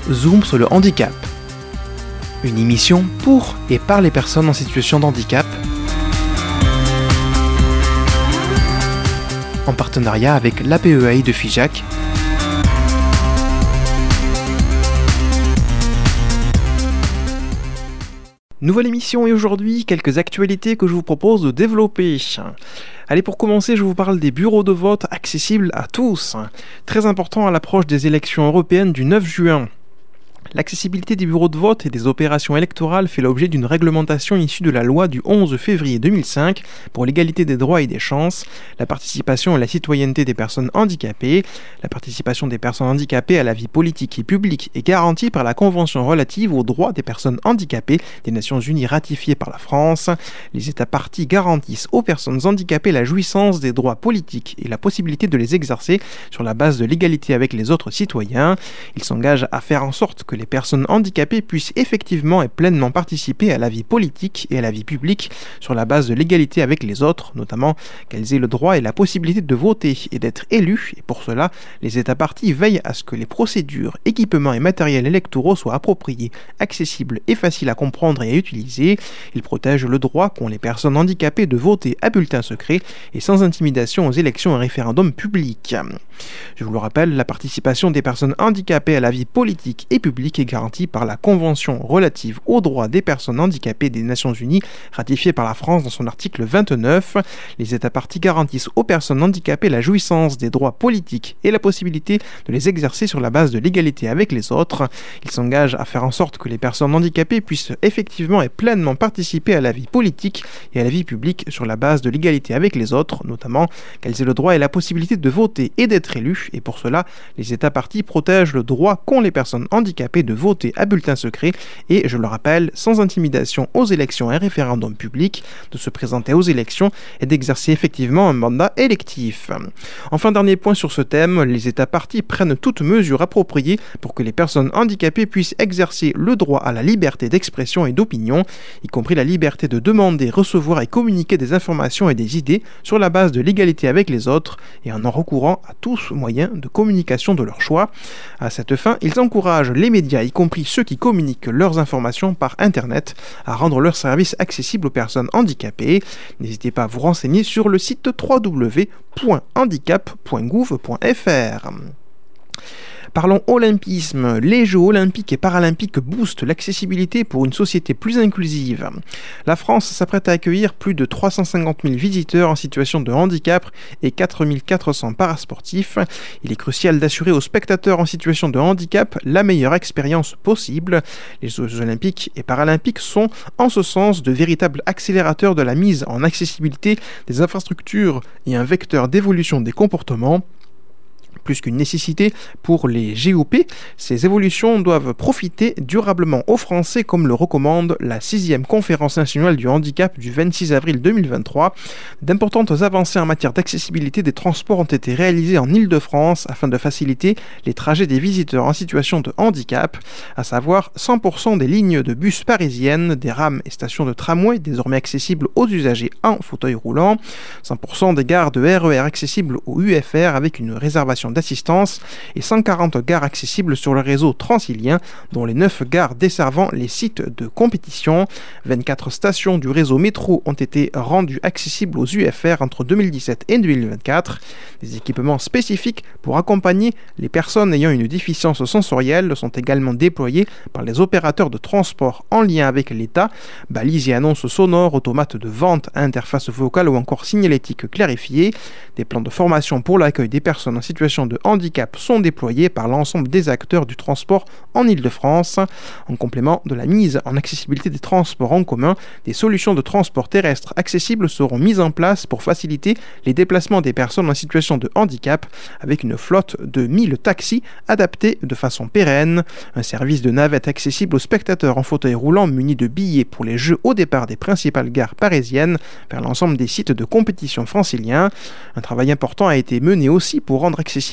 Zoom sur le handicap. Une émission pour et par les personnes en situation de handicap, en partenariat avec l'APEAI de Figeac. Nouvelle émission et aujourd'hui, quelques actualités que je vous propose de développer. Allez, pour commencer, je vous parle des bureaux de vote accessibles à tous. Très important à l'approche des élections européennes du 9 juin. L'accessibilité des bureaux de vote et des opérations électorales fait l'objet d'une réglementation issue de la loi du 11 février 2005 pour l'égalité des droits et des chances, la participation et la citoyenneté des personnes handicapées. La participation des personnes handicapées à la vie politique et publique est garantie par la Convention relative aux droits des personnes handicapées des Nations Unies ratifiée par la France. Les États parties garantissent aux personnes handicapées la jouissance des droits politiques et la possibilité de les exercer sur la base de l'égalité avec les autres citoyens. Ils s'engagent à faire en sorte que les personnes handicapées puissent effectivement et pleinement participer à la vie politique et à la vie publique sur la base de l'égalité avec les autres, notamment qu'elles aient le droit et la possibilité de voter et d'être élues, et pour cela, les États parties veillent à ce que les procédures, équipements et matériels électoraux soient appropriés, accessibles et faciles à comprendre et à utiliser. Ils protègent le droit qu'ont les personnes handicapées de voter à bulletin secret et sans intimidation aux élections et référendums publics. Je vous le rappelle, la participation des personnes handicapées à la vie politique et publique est garantie par la Convention relative aux droits des personnes handicapées des Nations Unies, ratifiée par la France dans son article 29. Les États parties garantissent aux personnes handicapées la jouissance des droits politiques et la possibilité de les exercer sur la base de l'égalité avec les autres. Ils s'engagent à faire en sorte que les personnes handicapées puissent effectivement et pleinement participer à la vie politique et à la vie publique sur la base de l'égalité avec les autres, notamment qu'elles aient le droit et la possibilité de voter et d'être élues, et pour cela, les États parties protègent le droit qu'ont les personnes handicapées de voter à bulletin secret et, je le rappelle, sans intimidation aux élections et référendums publics, de se présenter aux élections et d'exercer effectivement un mandat électif. Enfin, dernier point sur ce thème, les États parties prennent toutes mesures appropriées pour que les personnes handicapées puissent exercer le droit à la liberté d'expression et d'opinion, y compris la liberté de demander, recevoir et communiquer des informations et des idées sur la base de l'égalité avec les autres et en recourant à tous moyens de communication de leur choix. À cette fin, ils encouragent les médias, y compris ceux qui communiquent leurs informations par Internet, à rendre leurs services accessibles aux personnes handicapées. N'hésitez pas à vous renseigner sur le site www.handicap.gouv.fr. Parlons olympisme. Les Jeux olympiques et paralympiques boostent l'accessibilité pour une société plus inclusive. La France s'apprête à accueillir plus de 350 000 visiteurs en situation de handicap et 4 400 parasportifs. Il est crucial d'assurer aux spectateurs en situation de handicap la meilleure expérience possible. Les Jeux olympiques et paralympiques sont, en ce sens, de véritables accélérateurs de la mise en accessibilité des infrastructures et un vecteur d'évolution des comportements. Plus qu'une nécessité pour les GOP, ces évolutions doivent profiter durablement aux Français comme le recommande la 6e conférence nationale du handicap du 26 avril 2023. D'importantes avancées en matière d'accessibilité des transports ont été réalisées en Île-de-France afin de faciliter les trajets des visiteurs en situation de handicap, à savoir 100% des lignes de bus parisiennes, des rames et stations de tramway désormais accessibles aux usagers en fauteuil roulant, 100% des gares de RER accessibles aux UFR avec une réservation d'assistance et 140 gares accessibles sur le réseau transilien, dont les 9 gares desservant les sites de compétition. 24 stations du réseau métro ont été rendues accessibles aux UFR entre 2017 et 2024. Des équipements spécifiques pour accompagner les personnes ayant une déficience sensorielle sont également déployés par les opérateurs de transport en lien avec l'État. Balises et annonces sonores, automates de vente, interfaces vocales ou encore signalétique clarifiée. Des plans de formation pour l'accueil des personnes en situation de handicap sont déployés par l'ensemble des acteurs du transport en Île-de-France. En complément de la mise en accessibilité des transports en commun, des solutions de transport terrestre accessibles seront mises en place pour faciliter les déplacements des personnes en situation de handicap avec une flotte de 1000 taxis adaptés de façon pérenne, un service de navette accessible aux spectateurs en fauteuil roulant munis de billets pour les Jeux au départ des principales gares parisiennes vers l'ensemble des sites de compétition franciliens. Un travail important a été mené aussi pour rendre accessible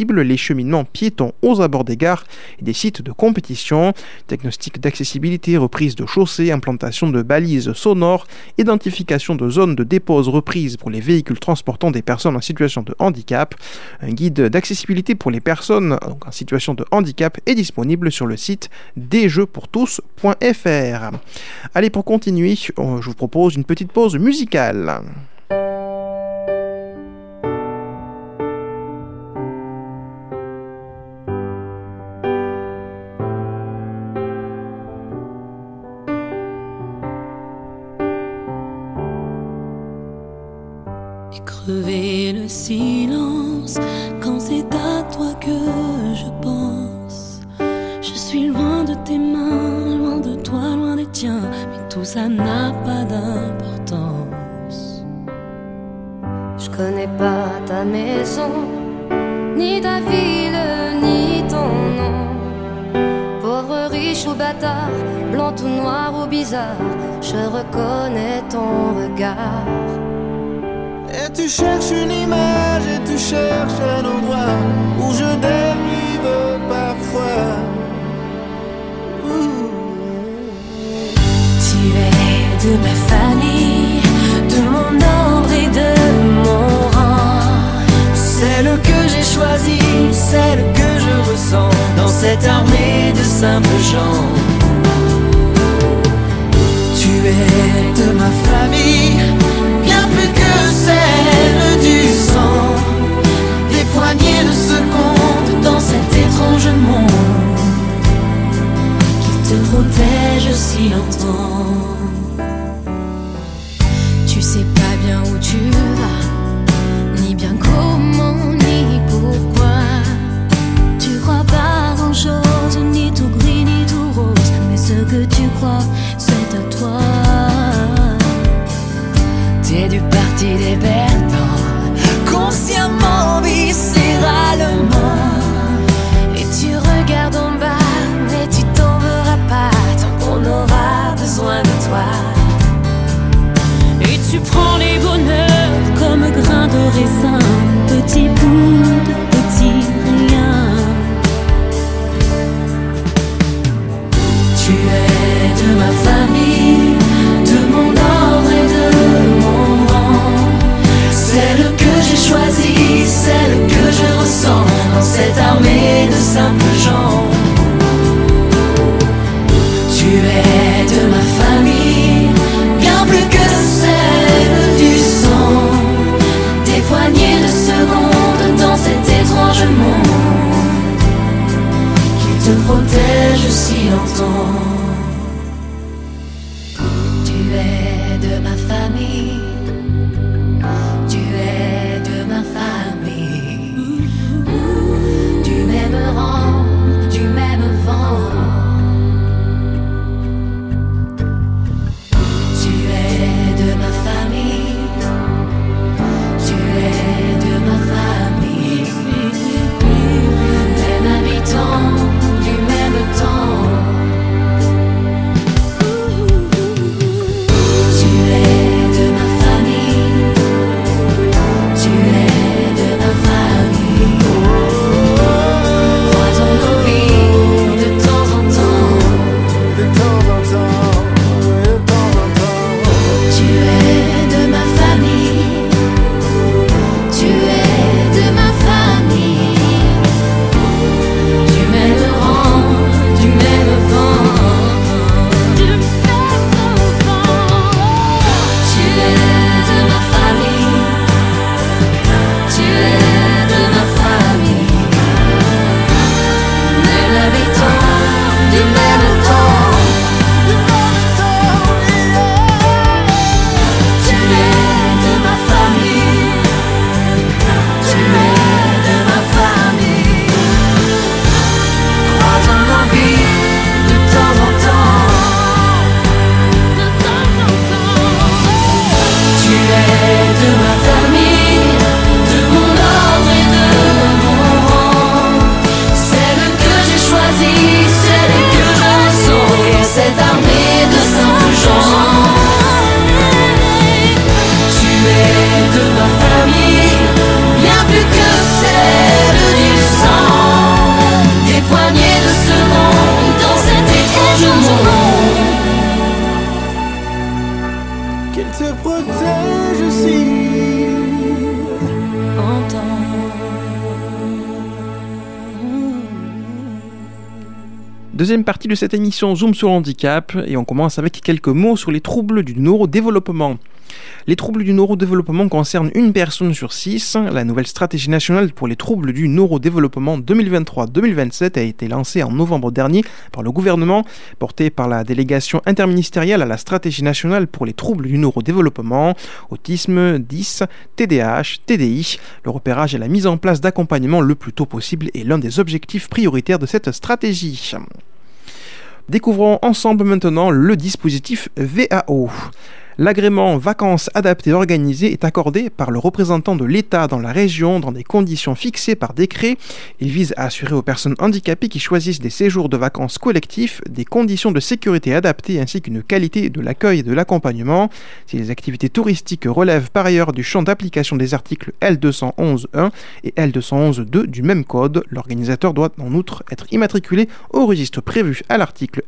accessibles les cheminements piétons aux abords des gares et des sites de compétition, diagnostic d'accessibilité, reprise de chaussées, implantation de balises sonores, identification de zones de dépose reprises pour les véhicules transportant des personnes en situation de handicap. Un guide d'accessibilité pour les personnes en situation de handicap est disponible sur le site desjeuxpourtous.fr. Allez, pour continuer, je vous propose une petite pause musicale. Crever le silence quand c'est à toi que je pense. Je suis loin de tes mains, loin de toi, loin des tiens, mais tout ça n'a pas d'importance. Je connais pas ta maison, ni ta ville, ni ton nom. Pauvre, riche ou bâtard, blanc ou noir ou bizarre, je reconnais ton regard. Et tu cherches une image et tu cherches un endroit où je dérive parfois. Tu es de ma famille, de mon ordre et de mon rang. Celle que j'ai choisie, celle que je ressens dans cette armée de simples gens. Tu es de ma famille, bien plus que celle du sang. Des poignées de secondes dans cet étrange monde qui te protège si longtemps. Tu sais pas bien où tu vas, ni bien comment, ni pourquoi. Tu crois pas grand chose, ni tout gris, ni tout rose, mais ce que tu crois, c'est à toi. T'es du parti des perdants, consciemment, viscéralement. Et tu regardes en bas, mais tu t'en verras pas, tant qu'on aura besoin de toi. Et tu prends les bonheurs comme grains de raisin, petit bout de petit rien. Tu es de ma famille, de mon ordre et de mon rang. Celle que j'ai choisie, celle que je ressens dans cette armée de simples gens. Tu es de ma famille, bien plus que celle du sang. Des poignées de secondes dans cet étrange monde qui te protège si longtemps. Tu es de ma famille, tu es de ma famille, du même rang, du même vent. Tu es de ma famille, tu es de ma famille, même habitant du même temps. Tu es de ma famille, tu es de ma famille. Croisons nos vies de temps en temps. De temps en temps, de temps en temps. Tu es de ma famille, tu es de ma famille, du même rang, du même vent, du même vent. Tu es de ma famille, tu es de ma famille, même habitant du même temps. Tu es de ma famille, tu es de ma famille. Croisons nos vies de temps en temps. Tu es de ma famille, de mon ordre et de mon rang. Celle que j'ai choisie, celle que je ressens, et cette armée de simples gens. Tu es de ma famille, bien plus que celle du change le monde. Qu'il te protège aussi. Deuxième partie de cette émission Zoom sur le handicap, et on commence avec quelques mots sur les troubles du neurodéveloppement. Les troubles du neurodéveloppement concernent une personne sur 6. La nouvelle stratégie nationale pour les troubles du neurodéveloppement 2023-2027 a été lancée en novembre dernier par le gouvernement, portée par la délégation interministérielle à la stratégie nationale pour les troubles du neurodéveloppement, autisme, 10, TDAH, TDI. Le repérage et la mise en place d'accompagnement le plus tôt possible est l'un des objectifs prioritaires de cette stratégie. Découvrons ensemble maintenant le dispositif VAO. L'agrément vacances adaptées organisées est accordé par le représentant de l'État dans la région dans des conditions fixées par décret. Il vise à assurer aux personnes handicapées qui choisissent des séjours de vacances collectifs des conditions de sécurité adaptées ainsi qu'une qualité de l'accueil et de l'accompagnement. Si les activités touristiques relèvent par ailleurs du champ d'application des articles L211.1 et L211.2 du même code, l'organisateur doit en outre être immatriculé au registre prévu à l'article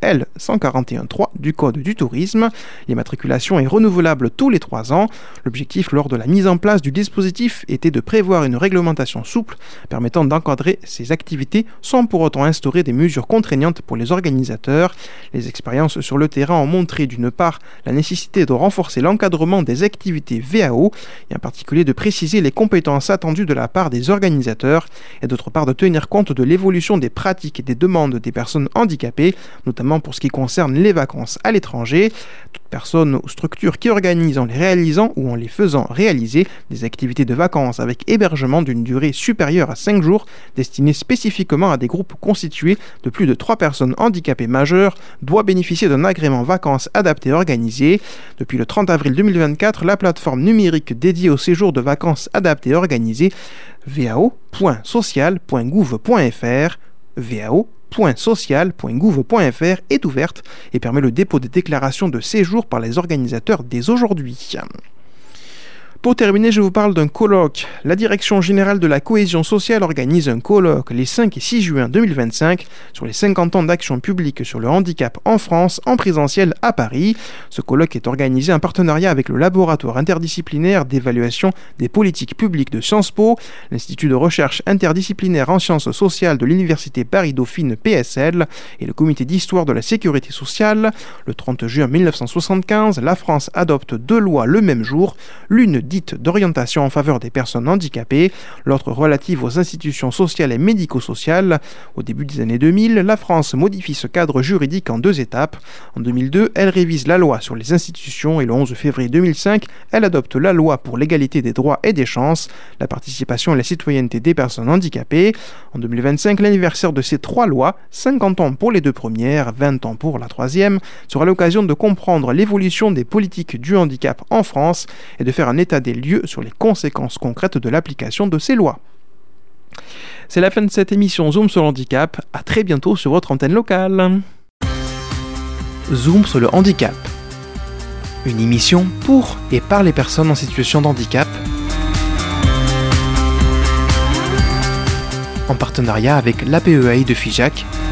L141.3 du Code du tourisme. L'immatriculation est renouvelable tous les 3 ans. L'objectif lors de la mise en place du dispositif était de prévoir une réglementation souple permettant d'encadrer ces activités sans pour autant instaurer des mesures contraignantes pour les organisateurs. Les expériences sur le terrain ont montré d'une part la nécessité de renforcer l'encadrement des activités VAO et en particulier de préciser les compétences attendues de la part des organisateurs et d'autre part de tenir compte de l'évolution des pratiques et des demandes des personnes handicapées, notamment pour ce qui concerne les vacances à l'étranger. Toute personne ou structure qui organisent en les réalisant ou en les faisant réaliser des activités de vacances avec hébergement d'une durée supérieure à 5 jours destinées spécifiquement à des groupes constitués de plus de 3 personnes handicapées majeures doit bénéficier d'un agrément vacances adapté organisé. Depuis le 30 avril 2024, la plateforme numérique dédiée au séjour de vacances adapté organisé vao.social.gouv.fr vao.social.gouv.fr est ouverte et permet le dépôt des déclarations de séjour par les organisateurs dès aujourd'hui. Pour terminer, je vous parle d'un colloque. La Direction générale de la cohésion sociale organise un colloque les 5 et 6 juin 2025 sur les 50 ans d'action publique sur le handicap en France en présentiel à Paris. Ce colloque est organisé en partenariat avec le laboratoire interdisciplinaire d'évaluation des politiques publiques de Sciences Po, l'Institut de recherche interdisciplinaire en sciences sociales de l'Université Paris-Dauphine PSL et le Comité d'histoire de la sécurité sociale. Le 30 juin 1975, la France adopte 2 lois le même jour, l'une dite d'orientation en faveur des personnes handicapées, l'autre relative aux institutions sociales et médico-sociales. Au début des années 2000, la France modifie ce cadre juridique en 2 étapes. En 2002, elle révise la loi sur les institutions et le 11 février 2005, elle adopte la loi pour l'égalité des droits et des chances, la participation et la citoyenneté des personnes handicapées. En 2025, l'anniversaire de ces 3 lois, 50 ans pour les 2 premières, 20 ans pour la 3e, sera l'occasion de comprendre l'évolution des politiques du handicap en France et de faire un état des lieux sur les conséquences concrètes de l'application de ces lois. C'est la fin de cette émission Zoom sur le handicap. À très bientôt sur votre antenne locale. Zoom sur le handicap. Une émission pour et par les personnes en situation de handicap. En partenariat avec l'APEAI de Figeac